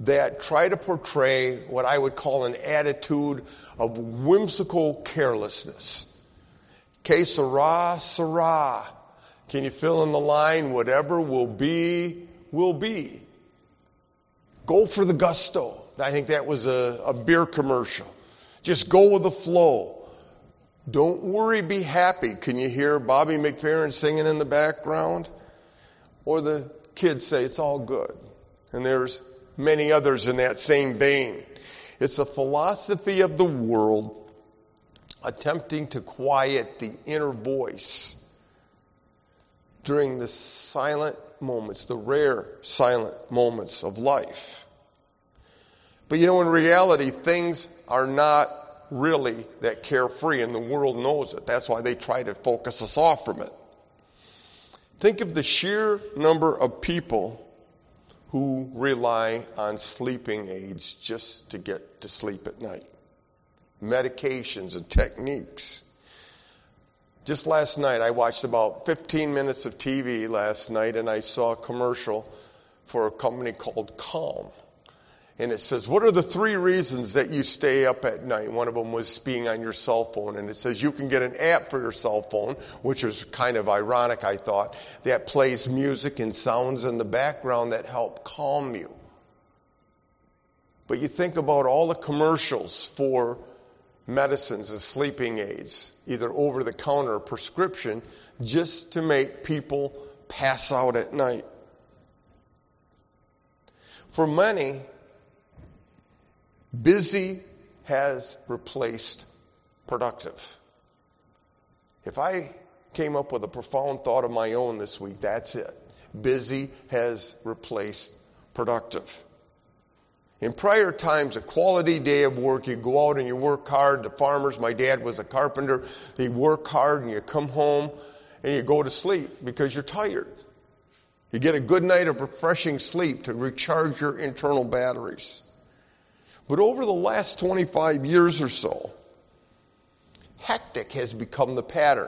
that try to portray what I would call an attitude of whimsical carelessness. Que sera, sera. Can you fill in the line? Whatever will be, will be. Go for the gusto. I think that was a beer commercial. Just go with the flow. Don't worry, be happy. Can you hear Bobby McFerrin singing in the background? Or the kids say, it's all good. And there's many others in that same vein. It's a philosophy of the world attempting to quiet the inner voice during the silent moments, the rare silent moments of life. But in reality, things are not really that carefree, and the world knows it. That's why they try to focus us off from it. Think of the sheer number of people who rely on sleeping aids just to get to sleep at night. Medications and techniques. Just last night, I watched about 15 minutes of TV last night, and I saw a commercial for a company called Calm. And it says, what are the 3 reasons that you stay up at night? One of them was being on your cell phone. And it says you can get an app for your cell phone, which is kind of ironic, I thought, that plays music and sounds in the background that help calm you. But you think about all the commercials for medicines and sleeping aids, either over-the-counter or prescription, just to make people pass out at night. For many, busy has replaced productive. If I came up with a profound thought of my own this week, that's it. Busy has replaced productive. In prior times, a quality day of work, you go out and you work hard. The farmers, my dad was a carpenter, they work hard and you come home and you go to sleep because you're tired. You get a good night of refreshing sleep to recharge your internal batteries. But over the last 25 years or so, hectic has become the pattern.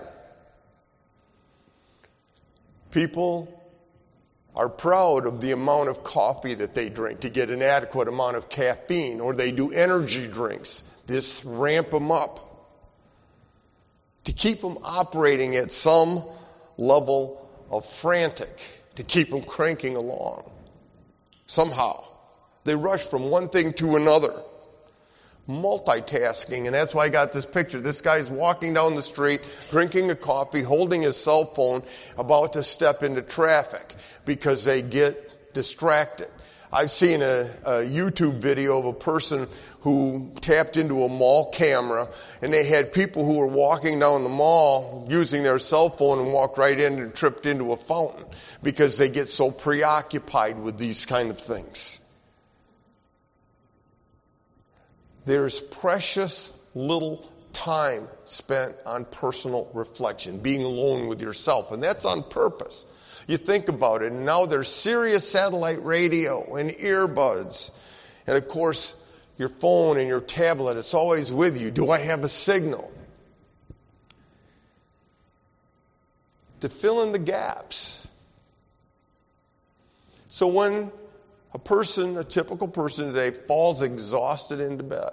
People are proud of the amount of coffee that they drink to get an adequate amount of caffeine, or they do energy drinks. This ramp them up to keep them operating at some level of frantic, to keep them cranking along. Somehow, they rush from one thing to another. Multitasking, and that's why I got this picture. This guy's walking down the street, drinking a coffee, holding his cell phone, about to step into traffic because they get distracted. I've seen a YouTube video of a person who tapped into a mall camera, and they had people who were walking down the mall using their cell phone and walked right in and tripped into a fountain because they get so preoccupied with these kind of things. There's precious little time spent on personal reflection, being alone with yourself, and that's on purpose. You think about it, and now there's Sirius satellite radio and earbuds, and of course, your phone and your tablet, it's always with you. Do I have a signal? To fill in the gaps. So when a typical person today, falls exhausted into bed,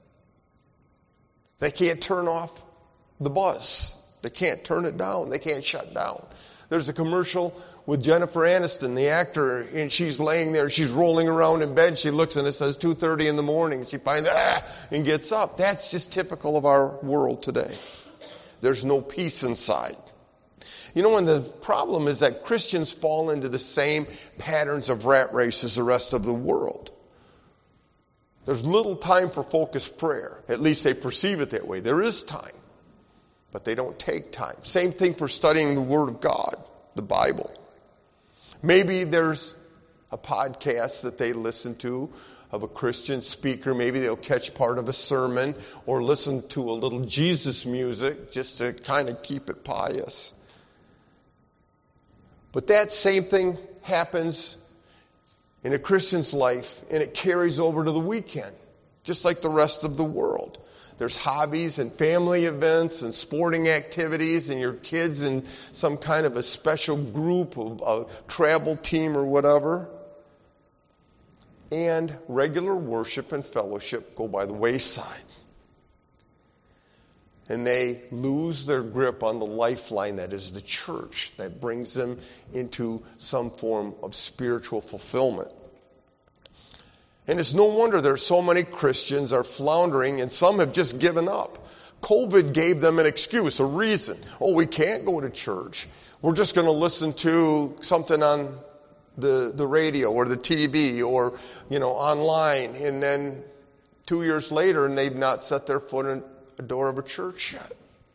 they can't turn off the buzz. They can't turn it down. They can't shut down. There's a commercial with Jennifer Aniston, the actor, and she's laying there. She's rolling around in bed. She looks and it says 2:30 in the morning. She finds and gets up. That's just typical of our world today. There's no peace inside. And the problem is that Christians fall into the same patterns of rat race as the rest of the world. There's little time for focused prayer. At least they perceive it that way. There is time, but they don't take time. Same thing for studying the Word of God, the Bible. Maybe there's a podcast that they listen to of a Christian speaker. Maybe they'll catch part of a sermon or listen to a little Jesus music just to kind of keep it pious. But that same thing happens in a Christian's life, and it carries over to the weekend, just like the rest of the world. There's hobbies and family events and sporting activities, and your kids in some kind of a special group of a travel team or whatever. and regular worship and fellowship go by the wayside. And they lose their grip on the lifeline that is the church, that brings them into some form of spiritual fulfillment. And it's no wonder there's so many Christians are floundering, and some have just given up. COVID gave them an excuse, a reason. Oh, we can't go to church. We're just going to listen to something on the radio or the TV or, online. And then 2 years later, and they've not set their foot in the door of a church yet.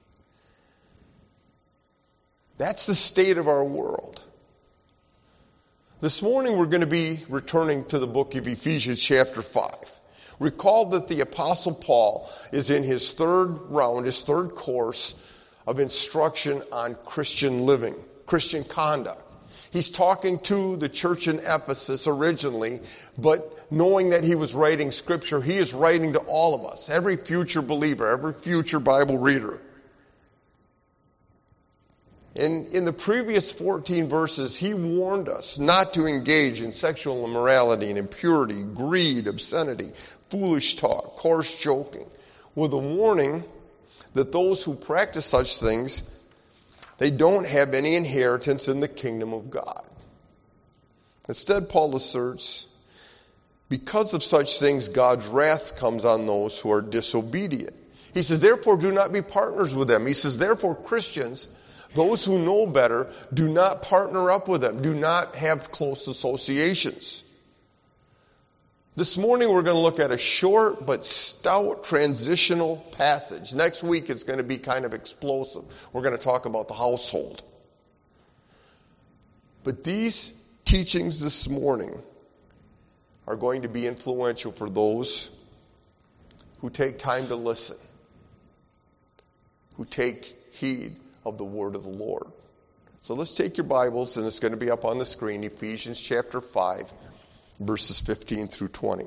That's the state of our world. This morning we're going to be returning to the book of Ephesians chapter 5. Recall that the Apostle Paul is in his third round, his third course of instruction on Christian living, Christian conduct. He's talking to the church in Ephesus originally, but knowing that he was writing Scripture, he is writing to all of us, every future believer, every future Bible reader. In the previous 14 verses, he warned us not to engage in sexual immorality and impurity, greed, obscenity, foolish talk, coarse joking, with a warning that those who practice such things, they don't have any inheritance in the kingdom of God. Instead, Paul asserts, because of such things, God's wrath comes on those who are disobedient. He says, therefore, do not be partners with them. He says, therefore, Christians, those who know better, do not partner up with them. Do not have close associations. This morning we're going to look at a short but stout transitional passage. Next week it's going to be kind of explosive. We're going to talk about the household. But these teachings this morning are going to be influential for those who take time to listen, who take heed of the word of the Lord. So let's take your Bibles, and it's going to be up on the screen, Ephesians chapter 5, verses 15 through 20.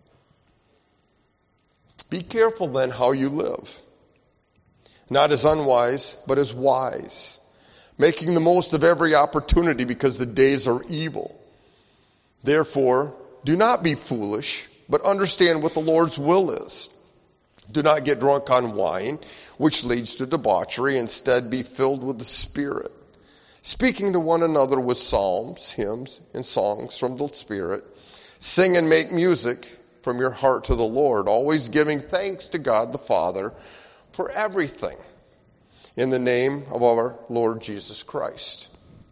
Be careful then how you live, not as unwise, but as wise, making the most of every opportunity because the days are evil. Therefore, do not be foolish, but understand what the Lord's will is. Do not get drunk on wine, which leads to debauchery. Instead, be filled with the Spirit, speaking to one another with psalms, hymns, and songs from the Spirit. Sing and make music from your heart to the Lord, always giving thanks to God the Father for everything in the name of our Lord Jesus Christ.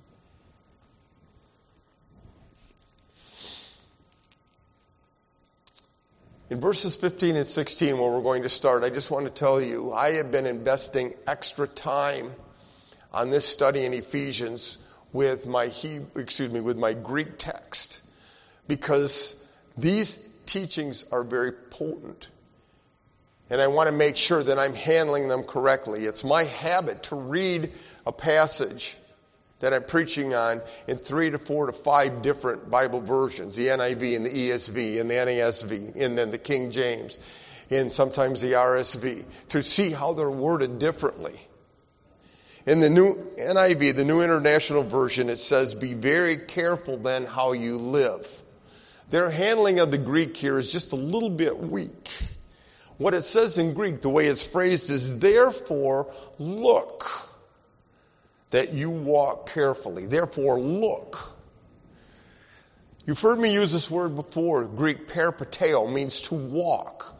In verses 15 and 16, where we're going to start, I just want to tell you, I have been investing extra time on this study in Ephesians with my Greek text, because these teachings are very potent. And I want to make sure that I'm handling them correctly. It's my habit to read a passage that I'm preaching on in 3 to 4 to 5 different Bible versions, the NIV and the ESV and the NASV, and then the King James, and sometimes the RSV, to see how they're worded differently. In the new NIV, the New International Version, it says, be very careful then how you live. Their handling of the Greek here is just a little bit weak. What it says in Greek, the way it's phrased, is therefore look that you walk carefully. Therefore, look. You've heard me use this word before. Greek peripateo means to walk.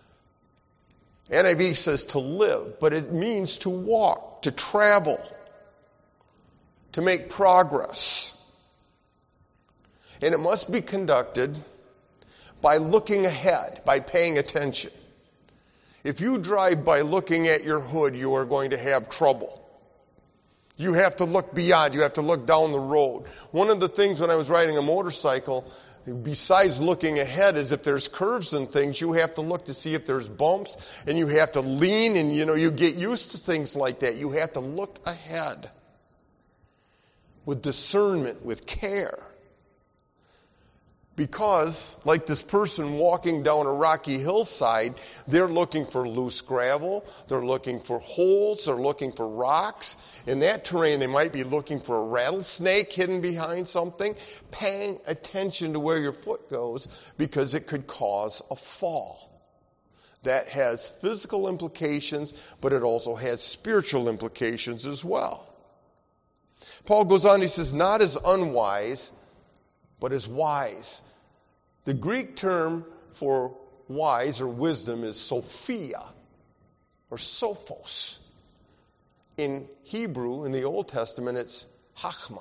NIV says to live, but it means to walk, to travel, to make progress. And it must be conducted by looking ahead, by paying attention. If you drive by looking at your hood, you are going to have trouble. You have to look beyond. You have to look down the road. One of the things when I was riding a motorcycle, besides looking ahead, is if there's curves and things, you have to look to see if there's bumps, and you have to lean, and you get used to things like that. You have to look ahead with discernment, with care. Because, like this person walking down a rocky hillside, they're looking for loose gravel, they're looking for holes, they're looking for rocks. In that terrain, they might be looking for a rattlesnake hidden behind something. Paying attention to where your foot goes because it could cause a fall. That has physical implications, but it also has spiritual implications as well. Paul goes on, he says, not as unwise, but as wise. The Greek term for wise or wisdom is Sophia or Sophos. In Hebrew, in the Old Testament, it's Chachma.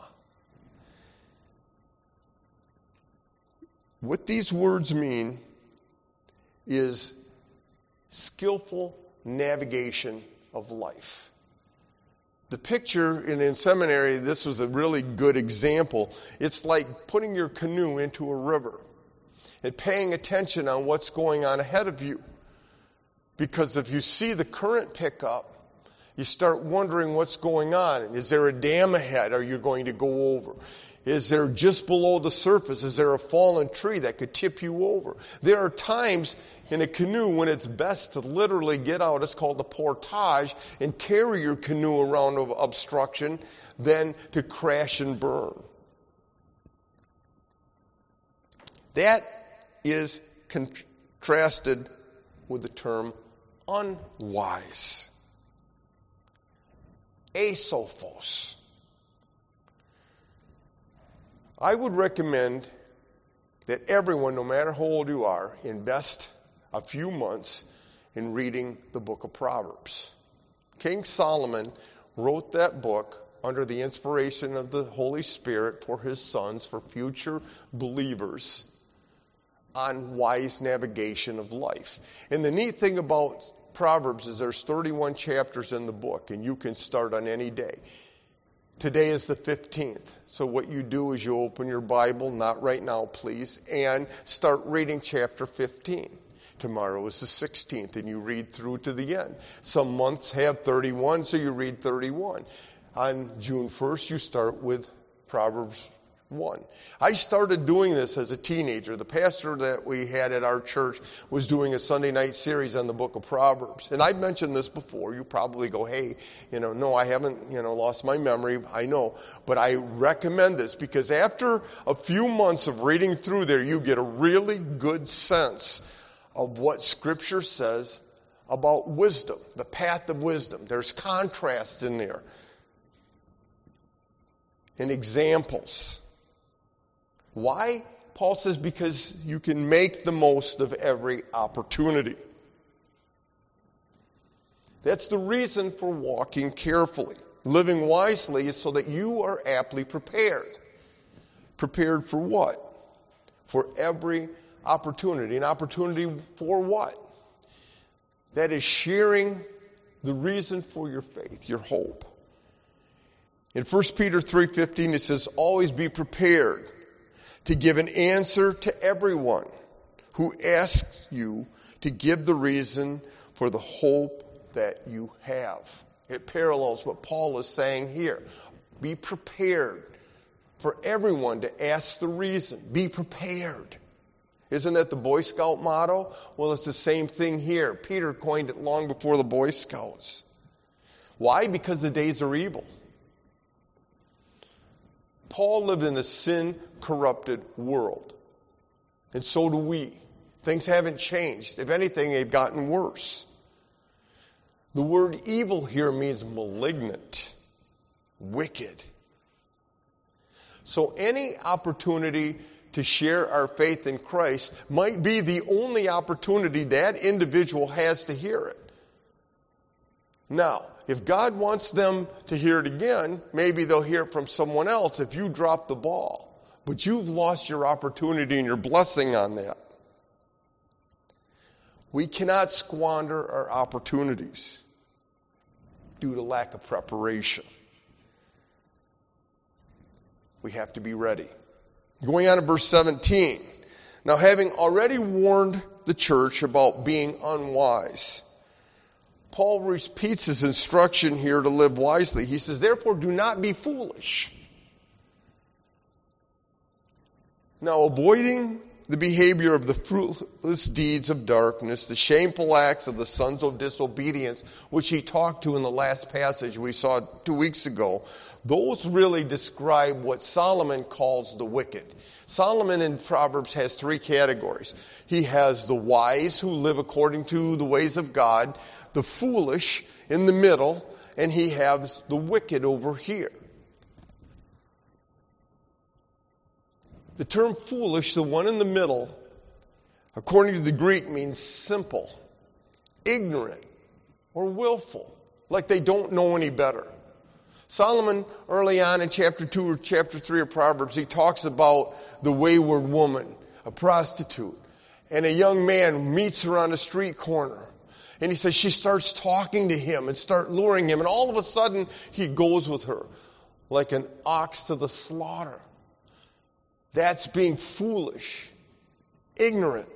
What these words mean is skillful navigation of life. The picture in seminary, this was a really good example. It's like putting your canoe into a river and paying attention on what's going on ahead of you. Because if you see the current pick up, you start wondering what's going on. Is there a dam ahead? Are you going to go over? Is there just below the surface? Is there a fallen tree that could tip you over? There are times in a canoe when it's best to literally get out, it's called the portage, and carry your canoe around of obstruction than to crash and burn. That is contrasted with the term unwise. Asophos. I would recommend that everyone, no matter how old you are, invest a few months in reading the book of Proverbs. King Solomon wrote that book under the inspiration of the Holy Spirit for his sons, for future believers, on wise navigation of life. And the neat thing about Proverbs is there's 31 chapters in the book, and you can start on any day. Today is the 15th. So what you do is you open your Bible, not right now, please, and start reading chapter 15. Tomorrow is the 16th, and you read through to the end. Some months have 31, so you read 31. On June 1st, you start with Proverbs 1. I started doing this as a teenager. The pastor that we had at our church was doing a Sunday night series on the book of Proverbs. And I've mentioned this before. You probably go, hey, no, I haven't, lost my memory. I know. But I recommend this because after a few months of reading through there, you get a really good sense of what Scripture says about wisdom, the path of wisdom. There's contrasts in there and examples. Why? Paul says because you can make the most of every opportunity. That's the reason for walking carefully. Living wisely is so that you are aptly prepared. Prepared for what? For every opportunity. An opportunity for what? That is sharing the reason for your faith, your hope. In 1 Peter 3:15 it says, always be prepared to give an answer to everyone who asks you to give the reason for the hope that you have. It parallels what Paul is saying here. Be prepared for everyone to ask the reason. Be prepared. Isn't that the Boy Scout motto? Well, it's the same thing here. Peter coined it long before the Boy Scouts. Why? Because the days are evil. Paul lived in a sin-corrupted world. And so do we. Things haven't changed. If anything, they've gotten worse. The word evil here means malignant, wicked. So any opportunity to share our faith in Christ might be the only opportunity that individual has to hear it. Now, if God wants them to hear it again, maybe they'll hear it from someone else if you drop the ball. But you've lost your opportunity and your blessing on that. We cannot squander our opportunities due to lack of preparation. We have to be ready. Going on to verse 17. Now, having already warned the church about being unwise, Paul repeats his instruction here to live wisely. He says, therefore, do not be foolish. Now, avoiding the behavior of the fruitless deeds of darkness, the shameful acts of the sons of disobedience, which he talked to in the last passage we saw 2 weeks ago, those really describe what Solomon calls the wicked. Solomon in Proverbs has 3 categories. He has the wise who live according to the ways of God, the foolish in the middle, and he has the wicked over here. The term foolish, the one in the middle, according to the Greek, means simple, ignorant, or willful, like they don't know any better. Solomon, early on in chapter 2 or chapter 3 of Proverbs, he talks about the wayward woman, a prostitute, and a young man meets her on a street corner. And he says she starts talking to him and start luring him, and all of a sudden he goes with her like an ox to the slaughter. That's being foolish, ignorant.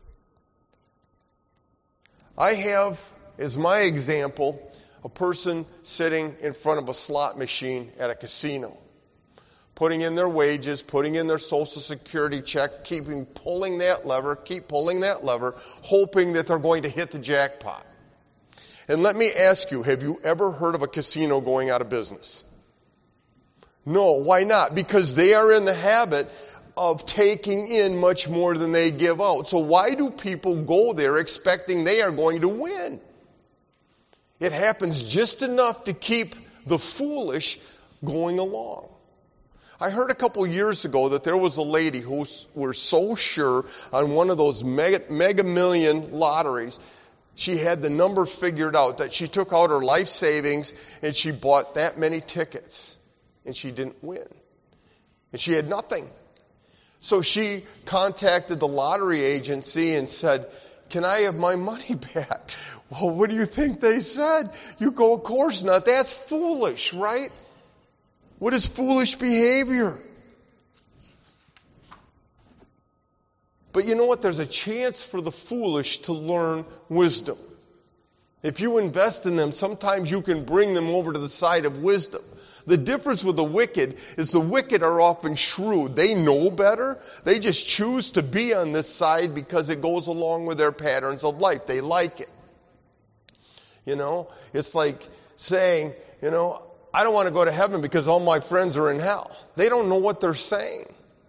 I have, as my example, a person sitting in front of a slot machine at a casino, putting in their wages, putting in their Social Security check, keep pulling that lever, hoping that they're going to hit the jackpot. And let me ask you, have you ever heard of a casino going out of business? No, why not? Because they are in the habit of taking in much more than they give out. So why do people go there expecting they are going to win? It happens just enough to keep the foolish going along. I heard a couple years ago that there was a lady who was so sure on one of those mega million lotteries, she had the number figured out, that she took out her life savings and she bought that many tickets and she didn't win. And she had nothing. So she contacted the lottery agency and said, "Can I have my money back?" Well, what do you think they said? You go, "Of course not. That's foolish, right?" What is foolish behavior? But you know what? There's a chance for the foolish to learn wisdom. If you invest in them, sometimes you can bring them over to the side of wisdom. The difference with the wicked is the wicked are often shrewd. They know better. They just choose to be on this side because it goes along with their patterns of life. They like it. You know, it's like saying, I don't want to go to heaven because all my friends are in hell. They don't know what they're saying.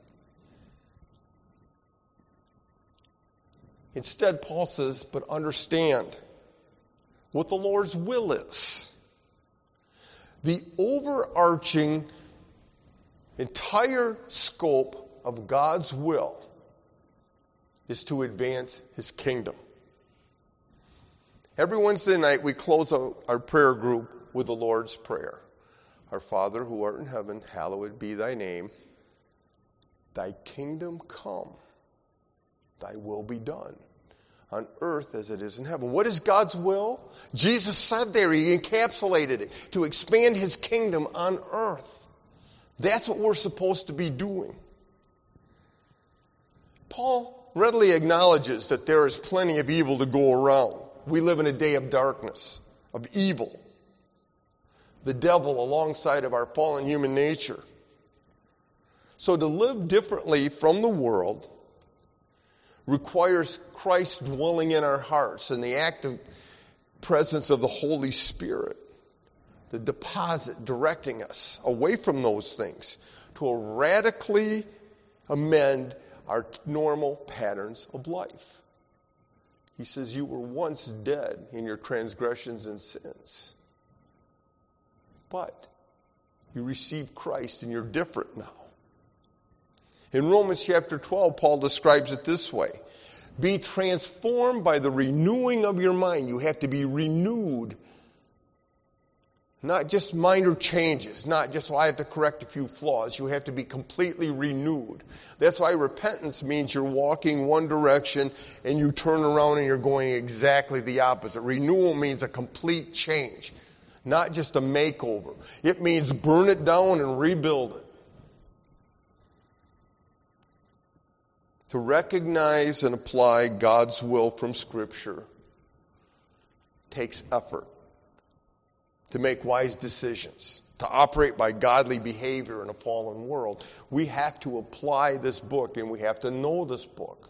Instead, Paul says, but understand what the Lord's will is. The overarching entire scope of God's will is to advance his kingdom. Every Wednesday night we close out our prayer group with the Lord's Prayer. Our Father who art in heaven, hallowed be thy name. Thy kingdom come. Thy will be done on earth as it is in heaven. What is God's will? Jesus said there, he encapsulated it, to expand his kingdom on earth. That's what we're supposed to be doing. Paul readily acknowledges that there is plenty of evil to go around. We live in a day of darkness, of evil. The devil alongside of our fallen human nature. So to live differently from the world requires Christ dwelling in our hearts and the active presence of the Holy Spirit, the deposit directing us away from those things to radically amend our normal patterns of life. He says, you were once dead in your transgressions and sins, but you received Christ and you're different now. In Romans chapter 12, Paul describes it this way. Be transformed by the renewing of your mind. You have to be renewed. Not just minor changes. Not just, I have to correct a few flaws. You have to be completely renewed. That's why repentance means you're walking one direction and you turn around and you're going exactly the opposite. Renewal means a complete change. Not just a makeover. It means burn it down and rebuild it. To recognize and apply God's will from Scripture takes effort. To make wise decisions. to operate by godly behavior in a fallen world, we have to apply this book and we have to know this book.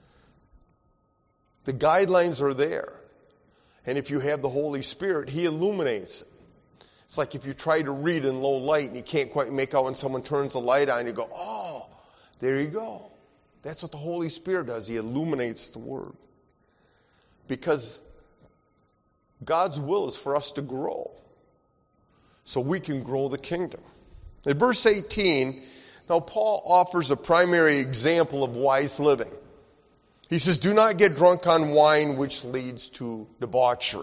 The guidelines are there. And if you have the Holy Spirit, He illuminates it. It's like if you try to read in low light and you can't quite make out when someone turns the light on, you go, oh, there you go. That's what the Holy Spirit does. He illuminates the Word. Because God's will is for us to grow, so we can grow the kingdom. In verse 18, now Paul offers a primary example of wise living. He says, do not get drunk on wine, which leads to debauchery.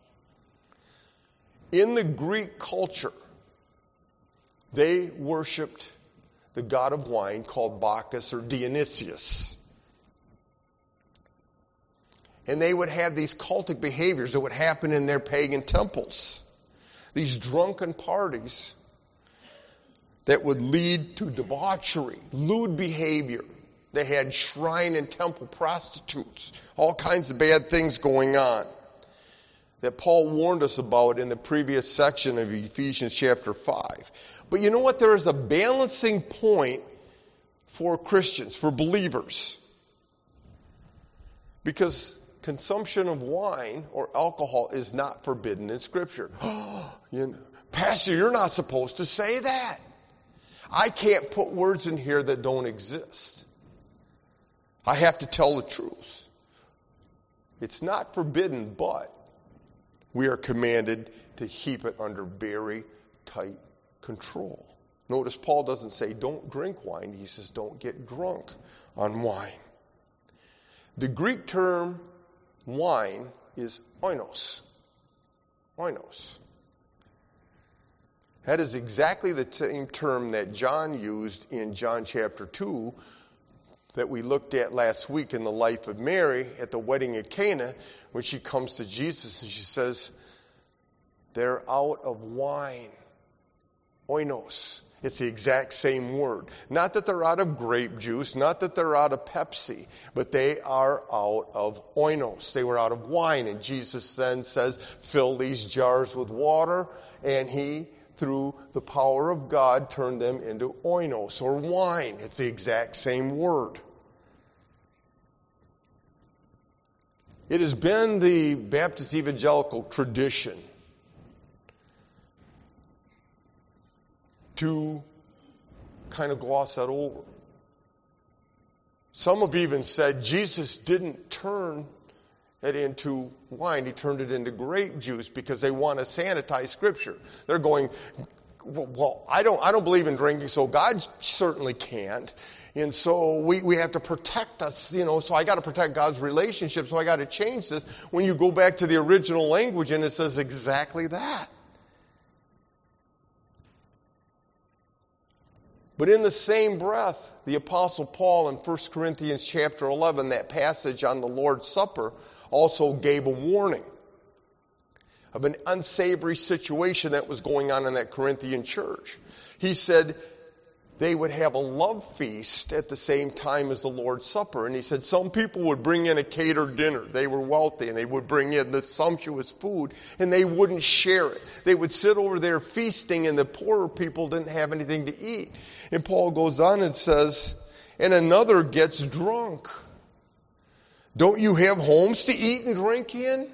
In the Greek culture, they worshipped the god of wine called Bacchus or Dionysius. And they would have these cultic behaviors that would happen in their pagan temples. These drunken parties that would lead to debauchery, lewd behavior. They had shrine and temple prostitutes, all kinds of bad things going on that Paul warned us about in the previous section of Ephesians chapter 5. But you know what? There is a balancing point for Christians, for believers. Because consumption of wine or alcohol is not forbidden in Scripture. Pastor, you're not supposed to say that. I can't put words in here that don't exist. I have to tell the truth. It's not forbidden, but we are commanded to keep it under very tight control. Notice Paul doesn't say don't drink wine. He says don't get drunk on wine. The Greek term wine is oinos. Oinos. That is exactly the same term that John used in John chapter 2 that we looked at last week in the life of Mary at the wedding at Cana, when she comes to Jesus and she says, they're out of wine. Oinos. It's the exact same word. Not that they're out of grape juice, not that they're out of Pepsi, but they are out of oinos. They were out of wine. And Jesus then says, fill these jars with water, and He, through the power of God, turned them into oinos, or wine. It's the exact same word. It has been the Baptist evangelical tradition to kind of gloss that over. Some have even said Jesus didn't turn it into wine. He turned it into grape juice because they want to sanitize Scripture. They're going, well, I don't believe in drinking, so God certainly can't. And so we have to protect us, so I got to protect God's relationship, so I got to change this. When you go back to the original language, and it says exactly that. But in the same breath, the Apostle Paul in 1 Corinthians chapter 11, that passage on the Lord's Supper, also gave a warning of an unsavory situation that was going on in that Corinthian church. He said they would have a love feast at the same time as the Lord's Supper. And he said some people would bring in a catered dinner. They were wealthy, and they would bring in the sumptuous food, and they wouldn't share it. They would sit over there feasting, and the poorer people didn't have anything to eat. And Paul goes on and says, and another gets drunk. Don't you have homes to eat and drink in?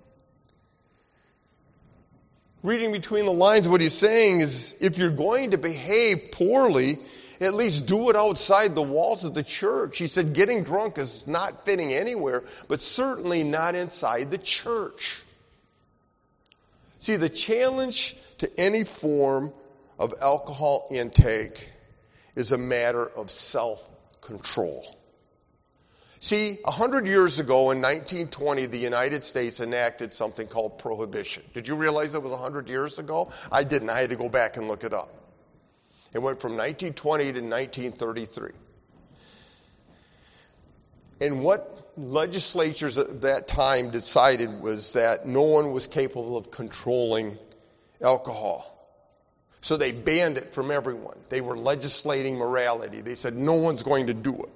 Reading between the lines, what he's saying is, if you're going to behave poorly, at least do it outside the walls of the church. He said getting drunk is not fitting anywhere, but certainly not inside the church. See, the challenge to any form of alcohol intake is a matter of self-control. See, 100 years ago in 1920, the United States enacted something called prohibition. Did you realize it was 100 years ago? I didn't. I had to go back and look it up. It went from 1920 to 1933. And what legislatures at that time decided was that no one was capable of controlling alcohol. So they banned it from everyone. They were legislating morality. They said no one's going to do it.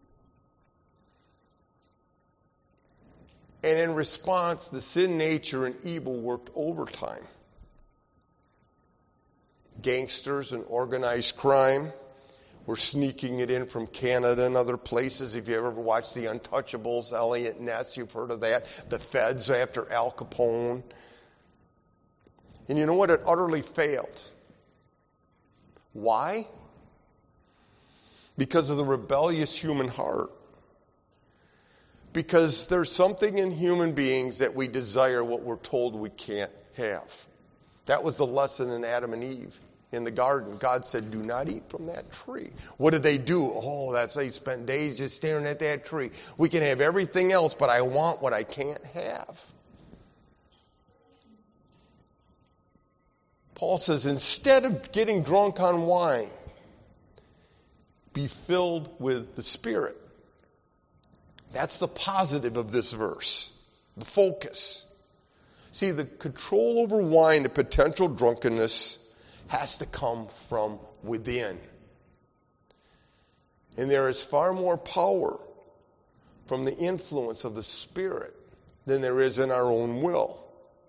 And in response, the sin nature and evil worked overtime. Gangsters and organized crime were sneaking it in from Canada and other places. If you ever watched The Untouchables, Elliot Ness, you've heard of that. The feds after Al Capone. And you know what? It utterly failed. Why? Because of the rebellious human heart. Because there's something in human beings that we desire what we're told we can't have. That was the lesson in Adam and Eve in the garden. God said, do not eat from that tree. What did they do? They spent days just staring at that tree. We can have everything else, but I want what I can't have. Paul says, instead of getting drunk on wine, be filled with the Spirit. That's the positive of this verse, the focus. See, the control over wine and potential drunkenness has to come from within. And there is far more power from the influence of the Spirit than there is in our own will.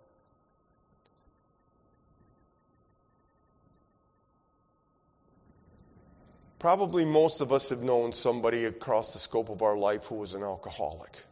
Probably most of us have known somebody across the scope of our life who was an alcoholic.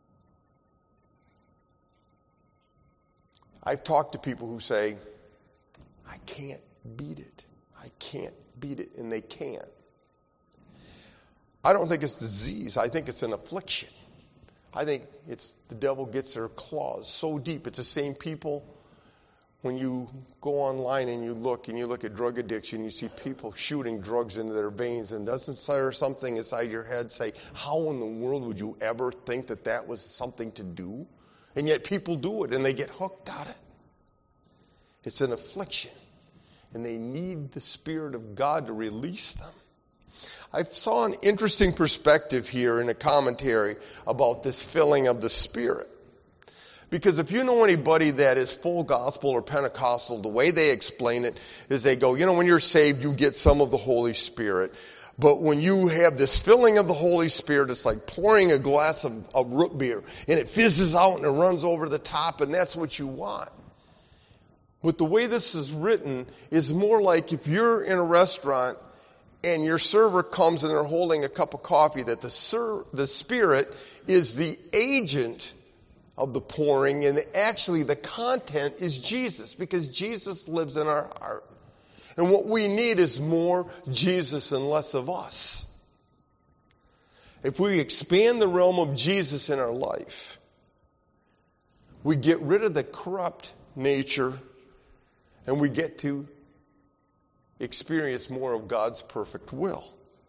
I've talked to people who say, I can't beat it. I can't beat it. And they can't. I don't think it's disease. I think it's an affliction. I think it's the devil gets their claws so deep. It's the same people. When you go online and you look at drug addiction, you see people shooting drugs into their veins, and doesn't there something inside your head say, how in the world would you ever think that that was something to do? And yet people do it, and they get hooked on it. It's an affliction, and they need the Spirit of God to release them. I saw an interesting perspective here in a commentary about this filling of the Spirit. Because if you know anybody that is full gospel or Pentecostal, the way they explain it is they go, when you're saved, you get some of the Holy Spirit. But when you have this filling of the Holy Spirit, it's like pouring a glass of root beer, and it fizzes out and it runs over the top, and that's what you want. But the way this is written is more like if you're in a restaurant and your server comes and they're holding a cup of coffee, that the Spirit is the agent of the pouring, and actually the content is Jesus, because Jesus lives in our heart. And what we need is more Jesus and less of us. If we expand the realm of Jesus in our life, we get rid of the corrupt nature, and we get to experience more of God's perfect will.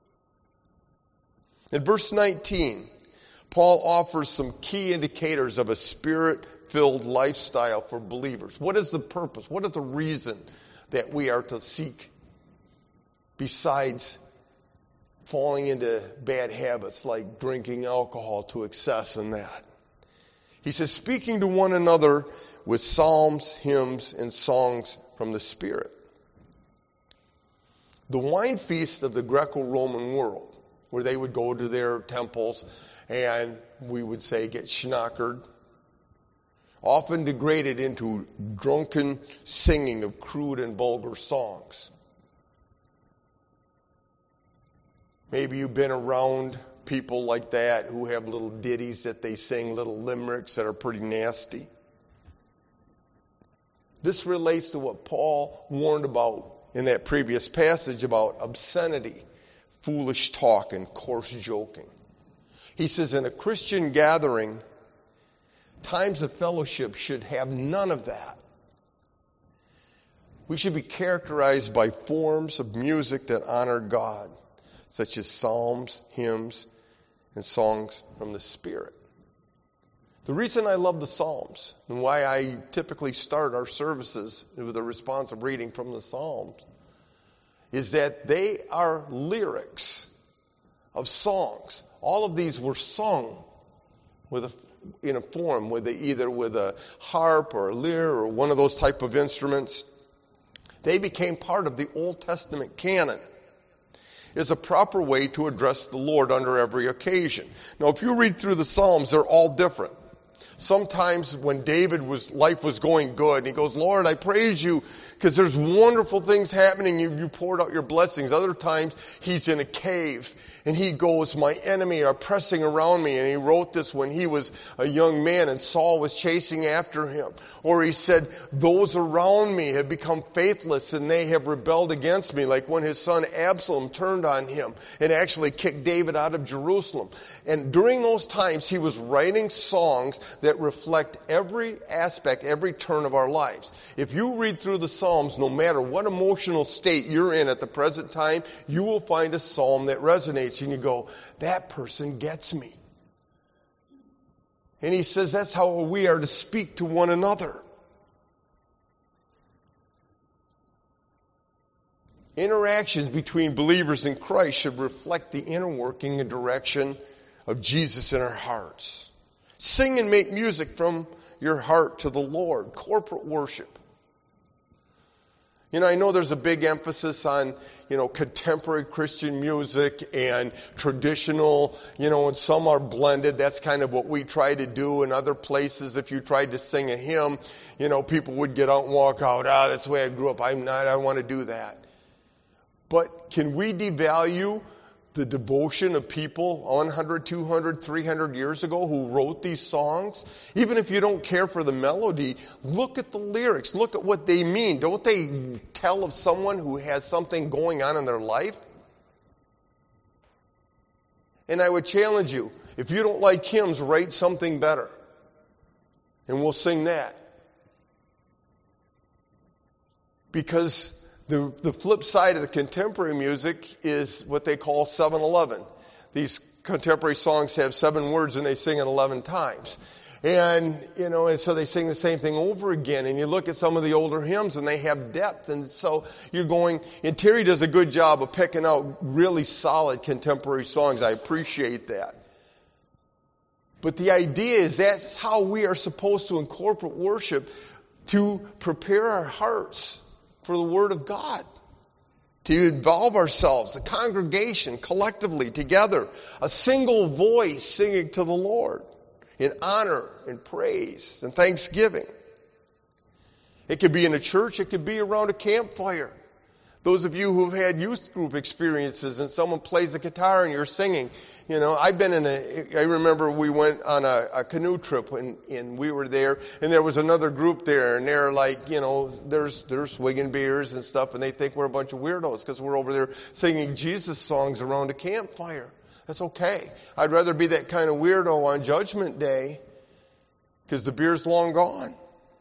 In verse 19, Paul offers some key indicators of a Spirit-filled lifestyle for believers. What is the purpose? What is the reason that we are to seek besides falling into bad habits like drinking alcohol to excess and that? He says, speaking to one another with psalms, hymns, and songs from the Spirit. The wine feast of the Greco-Roman world, where they would go to their temples and we would say get schnockered, often degraded into drunken singing of crude and vulgar songs. Maybe you've been around people like that who have little ditties that they sing, little limericks that are pretty nasty. This relates to what Paul warned about in that previous passage about obscenity, foolish talk, and coarse joking. He says in a Christian gathering, times of fellowship should have none of that. We should be characterized by forms of music that honor God, such as psalms, hymns, and songs from the Spirit. The reason I love the Psalms and why I typically start our services with a responsive reading from the Psalms is that they are lyrics of songs. All of these were sung in a form, either with a harp or a lyre or one of those type of instruments. They became part of the Old Testament canon. It's a proper way to address the Lord under every occasion. Now, if you read through the Psalms, they're all different. Sometimes when life was going good, and he goes, Lord, I praise you because there's wonderful things happening. You poured out your blessings. Other times he's in a cave and he goes, my enemy are pressing around me. And he wrote this when he was a young man and Saul was chasing after him. Or he said, those around me have become faithless and they have rebelled against me. Like when his son Absalom turned on him and actually kicked David out of Jerusalem. And during those times, he was writing songs that reflect every aspect, every turn of our lives. If you read through the Psalms, no matter what emotional state you're in at the present time, you will find a psalm that resonates and you go, that person gets me. And he says that's how we are to speak to one another. Interactions between believers in Christ should reflect the inner working and direction of Jesus in our hearts. Sing and make music from your heart to the Lord. Corporate worship. I know there's a big emphasis on, contemporary Christian music and traditional, and some are blended. That's kind of what we try to do. In other places, if you tried to sing a hymn, people would get out and walk out. That's the way I grew up. I don't want to do that. But can we devalue the devotion of people 100, 200, 300 years ago who wrote these songs? Even if you don't care for the melody, look at the lyrics. Look at what they mean. Don't they tell of someone who has something going on in their life? And I would challenge you, if you don't like hymns, write something better. And we'll sing that. Because the flip side of the contemporary music is what they call 7-Eleven. These contemporary songs have 7 words and they sing it 11 times. And so they sing the same thing over again. And you look at some of the older hymns and they have depth. And so you're going, and Terry does a good job of picking out really solid contemporary songs. I appreciate that. But the idea is that's how we are supposed to incorporate worship to prepare our hearts for the Word of God, to involve ourselves, the congregation, collectively, together, a single voice singing to the Lord in honor and praise and thanksgiving. It could be in a church, it could be around a campfire. Those of you who've had youth group experiences and someone plays the guitar and you're singing, I remember we went on a canoe trip and we were there and there was another group there and they're like, they're swigging beers and stuff and they think we're a bunch of weirdos because we're over there singing Jesus songs around a campfire. That's okay. I'd rather be that kind of weirdo on Judgment Day because the beer's long gone.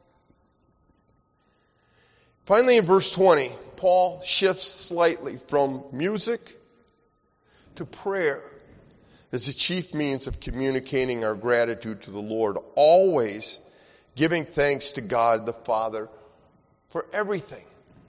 Finally, in verse 20, Paul shifts slightly from music to prayer as the chief means of communicating our gratitude to the Lord, always giving thanks to God the Father for everything.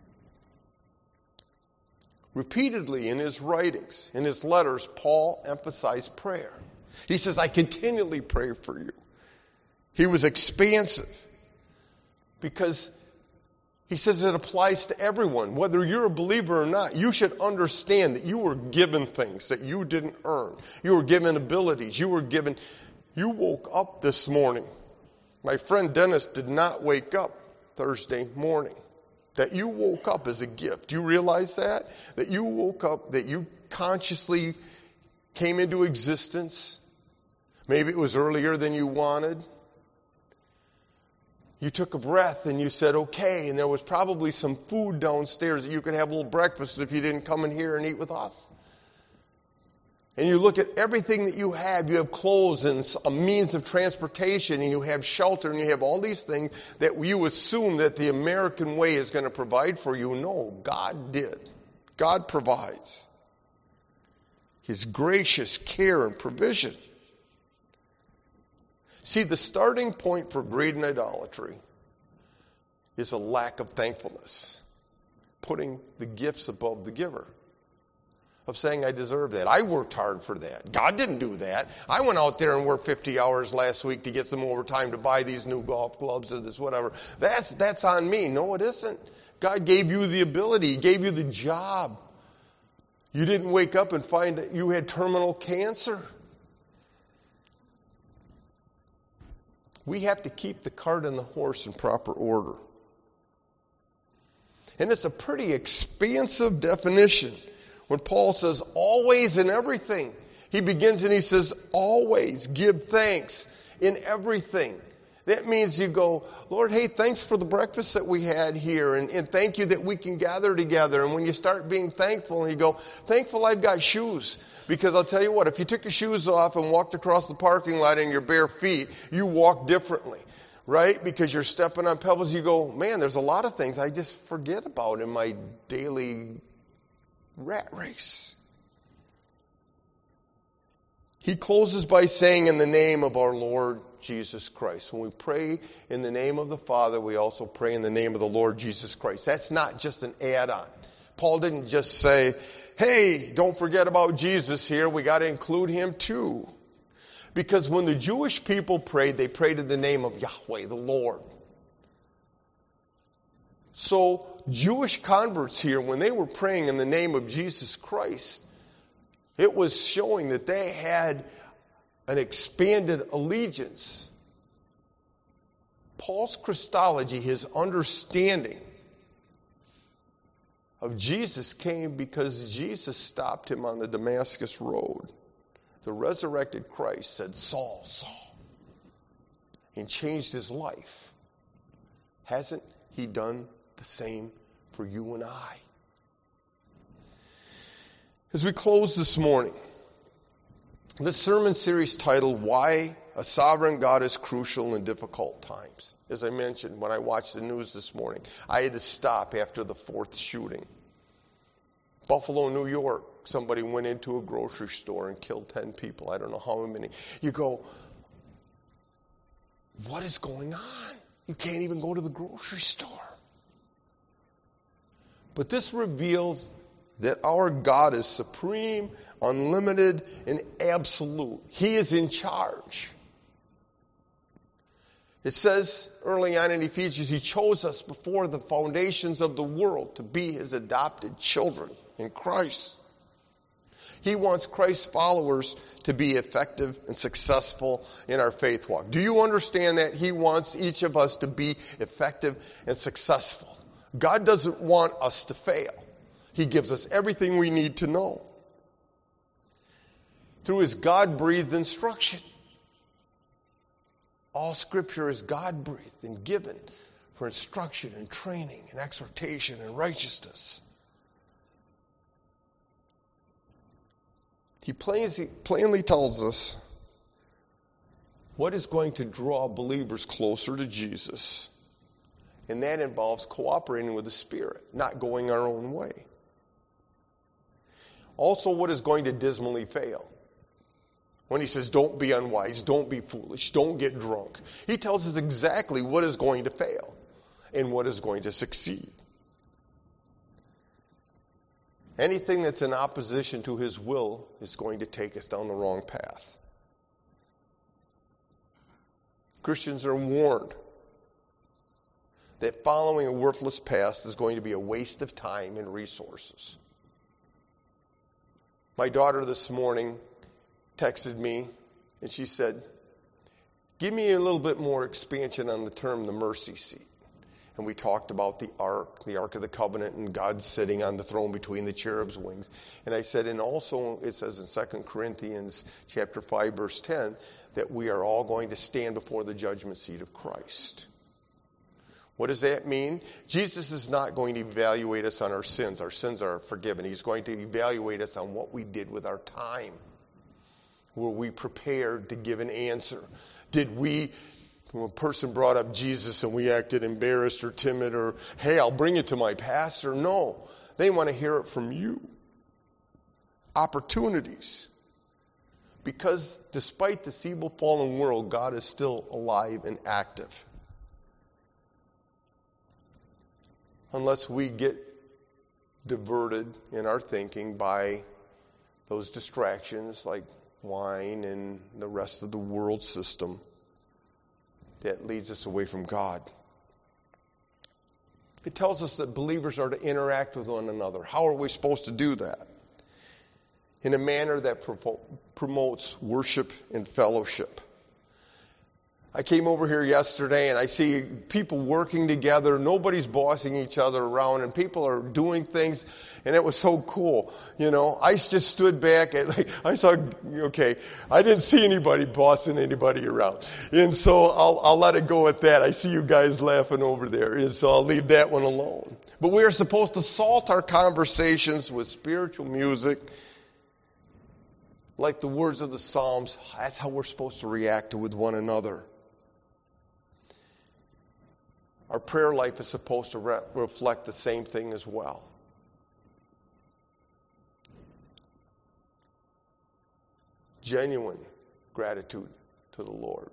Repeatedly in his writings, in his letters, Paul emphasized prayer. He says, I continually pray for you. He was expansive because he says it applies to everyone. Whether you're a believer or not, you should understand that you were given things that you didn't earn. You were given abilities. You woke up this morning. My friend Dennis did not wake up Thursday morning. That you woke up is a gift. Do you realize that? That you woke up, that you consciously came into existence. Maybe it was earlier than you wanted. You took a breath and you said, okay, and there was probably some food downstairs that you could have a little breakfast if you didn't come in here and eat with us. And you look at everything that you have clothes and a means of transportation and you have shelter and you have all these things that you assume that the American way is going to provide for you. No, God did. God provides. His gracious care and provision. See, the starting point for greed and idolatry is a lack of thankfulness. Putting the gifts above the giver. Of saying, I deserve that. I worked hard for that. God didn't do that. I went out there and worked 50 hours last week to get some overtime to buy these new golf clubs or this whatever. That's on me. No, it isn't. God gave you the ability. He gave you the job. You didn't wake up and find that you had terminal cancer. We have to keep the cart and the horse in proper order. And it's a pretty expansive definition. When Paul says always in everything, he begins and he says always give thanks in everything. That means you go, Lord, hey, thanks for the breakfast that we had here, and thank you that we can gather together. And when you start being thankful, and you go, thankful I've got shoes. Because I'll tell you what, if you took your shoes off and walked across the parking lot in your bare feet, you walk differently, right? Because you're stepping on pebbles. You go, man, there's a lot of things I just forget about in my daily rat race. He closes by saying, in the name of our Lord Jesus Christ. When we pray in the name of the Father, we also pray in the name of the Lord Jesus Christ. That's not just an add-on. Paul didn't just say, hey, don't forget about Jesus here. We got to include him too. Because when the Jewish people prayed, they prayed in the name of Yahweh, the Lord. So Jewish converts here, when they were praying in the name of Jesus Christ, it was showing that they had an expanded allegiance. Paul's Christology, his understanding of Jesus, came because Jesus stopped him on the Damascus road. The resurrected Christ said, Saul, Saul, and changed his life. Hasn't he done the same for you and I? As we close this morning, this sermon series titled, Why a Sovereign God is Crucial in Difficult Times. As I mentioned, when I watched the news this morning, I had to stop after the 4th shooting. Buffalo, New York, somebody went into a grocery store and killed 10 people. I don't know how many. You go, what is going on? You can't even go to the grocery store. But this reveals that our God is supreme, unlimited, and absolute. He is in charge. It says early on in Ephesians, he chose us before the foundations of the world to be his adopted children in Christ. He wants Christ's followers to be effective and successful in our faith walk. Do you understand that? He wants each of us to be effective and successful. God doesn't want us to fail. He gives us everything we need to know through his God-breathed instruction. All Scripture is God-breathed and given for instruction and training and exhortation and righteousness. He plainly tells us what is going to draw believers closer to Jesus. And that involves cooperating with the Spirit, not going our own way. Also, what is going to dismally fail? When he says, don't be unwise, don't be foolish, don't get drunk. He tells us exactly what is going to fail and what is going to succeed. Anything that's in opposition to his will is going to take us down the wrong path. Christians are warned that following a worthless path is going to be a waste of time and resources. My daughter this morning texted me and she said, give me a little bit more expansion on the term the mercy seat. And we talked about the Ark of the Covenant, and God sitting on the throne between the cherub's wings. And I said, and also it says in 2 Corinthians chapter 5, verse 10, that we are all going to stand before the judgment seat of Christ. What does that mean? Jesus is not going to evaluate us on our sins. Our sins are forgiven. He's going to evaluate us on what we did with our time. Were we prepared to give an answer? Did we, when a person brought up Jesus and we acted embarrassed or timid or, hey, I'll bring it to my pastor? No. They want to hear it from you. Opportunities. Because despite this evil fallen world, God is still alive and active. Unless we get diverted in our thinking by those distractions like wine and the rest of the world system that leads us away from God. It tells us that believers are to interact with one another. How are we supposed to do that? In a manner that promotes worship and fellowship. I came over here yesterday and I see people working together. Nobody's bossing each other around and people are doing things, and it was so cool. You know, I just stood back and I saw, okay, I didn't see anybody bossing anybody around. And so I'll let it go at that. I see you guys laughing over there, and so I'll leave that one alone. But we are supposed to salt our conversations with spiritual music, like the words of the Psalms. That's how we're supposed to react with one another. Our prayer life is supposed to reflect the same thing as well. Genuine gratitude to the Lord.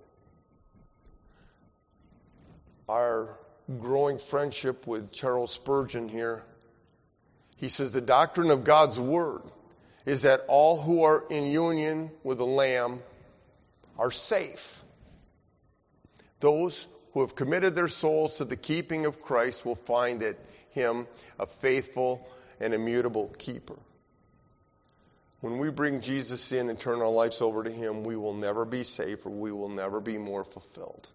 Our growing friendship with Charles Spurgeon here, he says the doctrine of God's Word is that all who are in union with the Lamb are safe. Those who have committed their souls to the keeping of Christ will find Him a faithful and immutable keeper. When we bring Jesus in and turn our lives over to Him, we will never be safer. We will never be more fulfilled.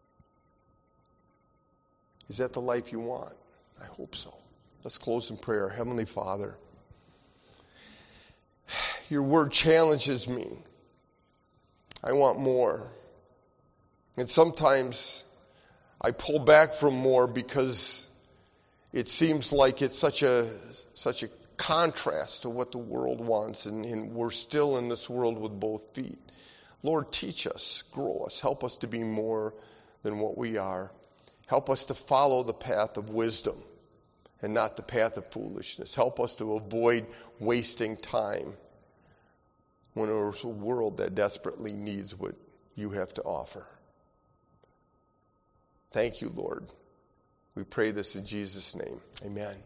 Is that the life you want? I hope so. Let's close in prayer. Heavenly Father, your word challenges me. I want more. And sometimes I pull back from more because it seems like it's such a contrast to what the world wants, and we're still in this world with both feet. Lord, teach us, grow us, help us to be more than what we are. Help us to follow the path of wisdom and not the path of foolishness. Help us to avoid wasting time when there's a world that desperately needs what you have to offer. Thank you, Lord. We pray this in Jesus' name. Amen.